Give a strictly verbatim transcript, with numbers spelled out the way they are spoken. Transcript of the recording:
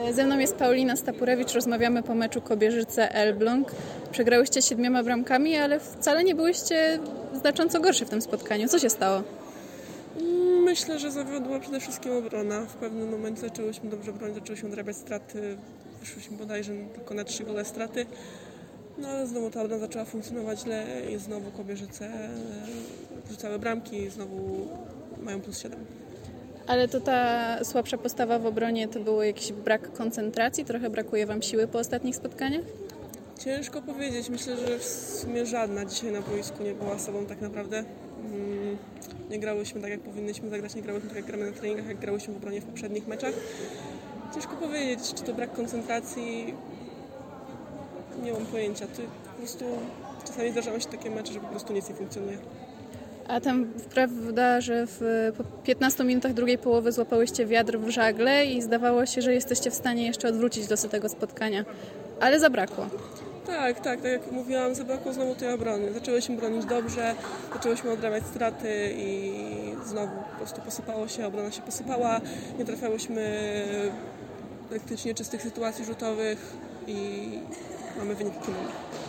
Ze mną jest Paulina Stapurewicz, rozmawiamy po meczu Kobierzyce-Elbląg. Przegrałyście siedmioma bramkami, ale wcale nie byłyście znacząco gorsze w tym spotkaniu. Co się stało? Myślę, że zawiodła przede wszystkim obrona. W pewnym momencie zaczęłyśmy dobrze bronić, zaczęłyśmy odrabiać straty. Wyszłyśmy bodajże tylko na trzy gole straty. No ale znowu ta obrona zaczęła funkcjonować źle i znowu Kobierzyce rzucały bramki i znowu mają plus siedem. Ale to ta słabsza postawa w obronie to był jakiś brak koncentracji? Trochę brakuje wam siły po ostatnich spotkaniach? Ciężko powiedzieć. Myślę, że w sumie żadna dzisiaj na boisku nie była sobą tak naprawdę. Nie grałyśmy tak, jak powinnyśmy zagrać, nie grałyśmy tak, jak gramy na treningach, jak grałyśmy w obronie w poprzednich meczach. Ciężko powiedzieć, czy to brak koncentracji. Nie mam pojęcia. To po prostu czasami zdarzają się takie mecze, że po prostu nic nie funkcjonuje. A tam prawda, że w po piętnastu minutach drugiej połowy złapałyście wiatr w żagle i zdawało się, że jesteście w stanie jeszcze odwrócić losy tego spotkania. Ale zabrakło. Tak, tak, tak jak mówiłam, zabrakło znowu tej obrony. Zaczęłyśmy bronić dobrze, zaczęłyśmy odrabiać straty i znowu po prostu posypało się, obrona się posypała, nie trafiałyśmy praktycznie czystych sytuacji rzutowych i mamy wynik, jaki mamy.